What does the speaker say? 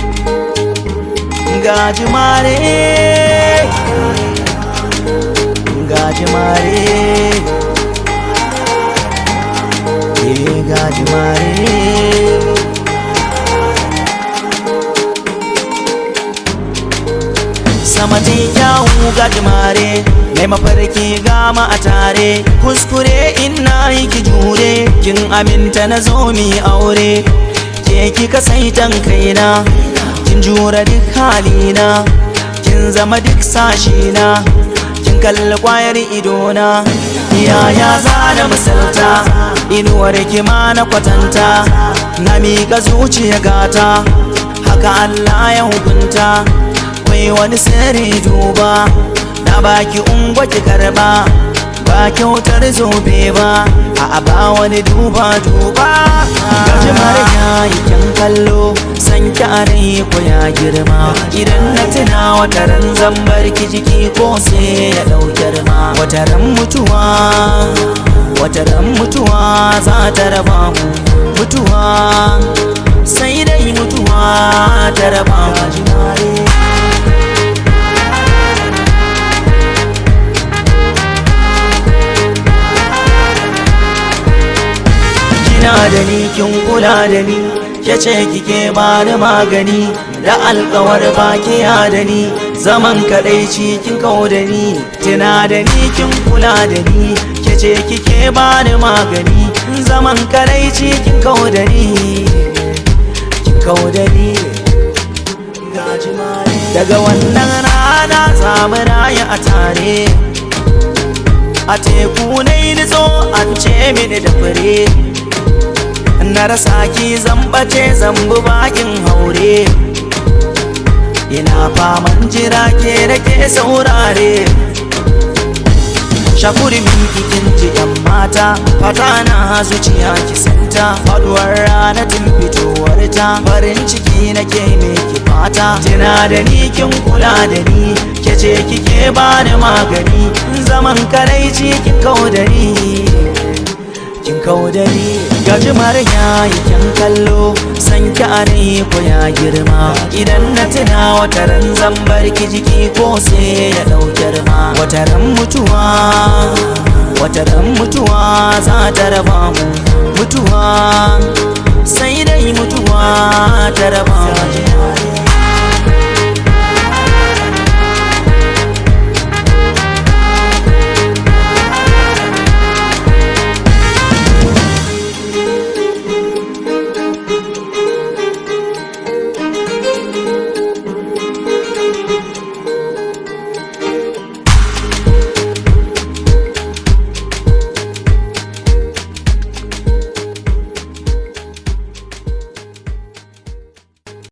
gajimare gajimare gajimare sama ta kyawu gajimare mai mafarki gama a tare kuskure ina yi ki jure kin aminta na zo mi aure ke kika saitan kaina kin jura duk halina kin zama duk sashina kin kalli kwayar idona yaya zana misalta inuwar ki ma na kwatanta na miƙa zuciya gata haka Allah ya hukunta wai wani sirri duba na baki ungwa ki karba ba kyautar zobe ba a ba wani duba gajimare yayi kyan kallo san kyare ko ya girma idan na tuna wataran zambar ki jiki ko sai ya daukar ma wataran mutuwa za ta raba mu mutuwa sai dai mutuwa ta raba mu da ni kin kula da ni kace kike bani magani da alƙawar baki ya da ni zaman kadaici kin kawo da ni tuna da ni kin kula da ni kace kike bani magani zaman kadaici kin kawo da ni daga wannan rana zamu rayu a tare a teku nai nitso an ce mini da fure na rasa ki zambace zambu bakin haure ina faman jira ke rake saurare shakuri min kikin ji yan mata fata na zuciya ki santa faduwar rana tun fitowar ta farin ciki nake me ki fata tuna da ni kin kula da ni kece kike bani magani zaman karaici kin kaudari gajimare yayi kyan kallo san kyare ko ya girma idan na tuna wataran zambar ki jiki ko sai ya daukar ma wataran mutuwa za ta raba mu mutuwa sai dai mutuwa ta raba mu